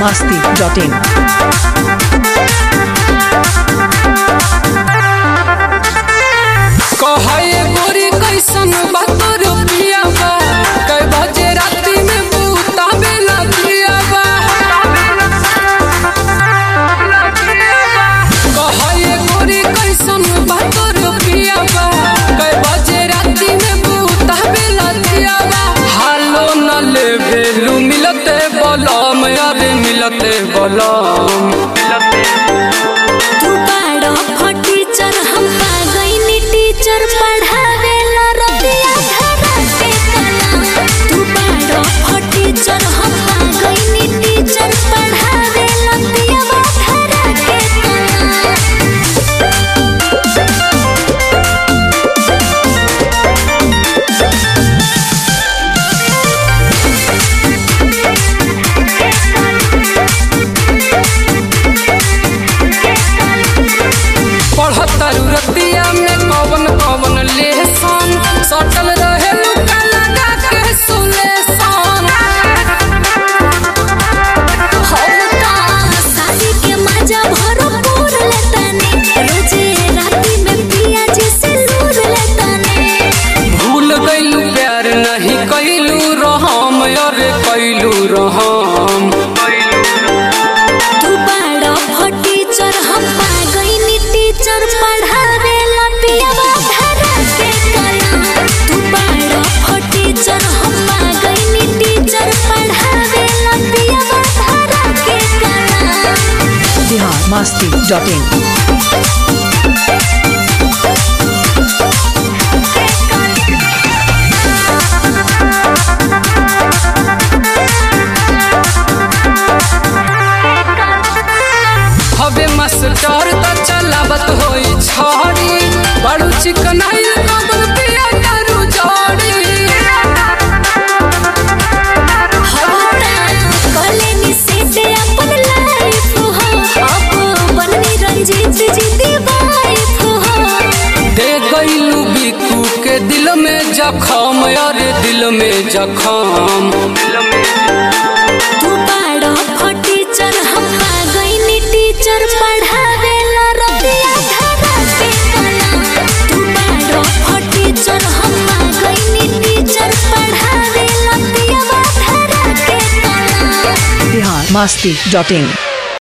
biharmasti.in कहे गोरी कैसन बातोर पिया बा कई बजे राती में बूता बेला दिया बा कहे गोरी कैसन बातोर पिया बा कई बजे राती में बूता बेला दिया बा हालो न ले भेलू मिलते बलम अरे मिलते बलम टीचर पढ़ावे ला रतिया धरा के कलम तू बड़ो टीचर हम गईनी टीचर पढ़ावे ला रतिया धरा के पढ़तर रतिया में कवन कवन लेसन सटल रहे लुका लगा के सुलेसन शादी के मजा भरपूर लेताने रोजे राती में पिया जी से लूर लेताने भूल गइलू प्यार नहीं कइलू रहम अरे कइलू रहम तू बड़ो टीचर हम गईनी टीचर पढ़ावे ला पिया धरा के कलम तू बड़ो टीचर हम गईनी टीचर पढ़ावे ला पिया धरा के कलम biharmasti.in हवे मास्टर त चलावत होई छड़ी बड़ू चिकनाइल कबल पिया दारू जड़ी कलेनी से दे अपन लाइफ हो अब बननी रंजीत जी दी वाइफ हो दे गइलू बिकू के दिल में जखम अरे दिल में जखम तू बड़ो टीचर हम गईनी टीचर पढ़ावे ला रतिया धरा के कलम तू बड़ो टीचर हम गईनी टीचर पढ़ावे ला रतिया धरा के कलम biharmasti.in